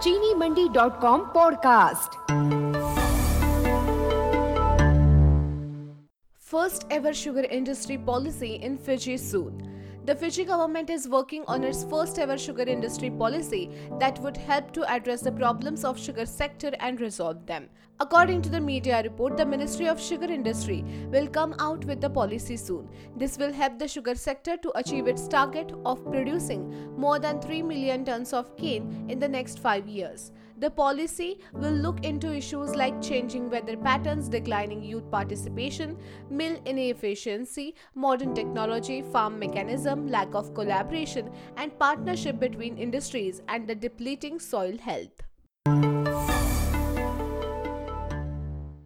चीनीमंडी.com podcast. First ever sugar industry policy in Fiji soon. The Fiji government is working on its first ever sugar industry policy that would help to address the problems of sugar sector and resolve them. According to the media report, the Ministry of Sugar Industry will come out with the policy soon. This will help the sugar sector to achieve its target of producing more than 3 million tons of cane in the next 5 years. The policy will look into issues like changing weather patterns, declining youth participation, mill inefficiency, modern technology, farm mechanism, lack of collaboration and partnership between industries, and the depleting soil health.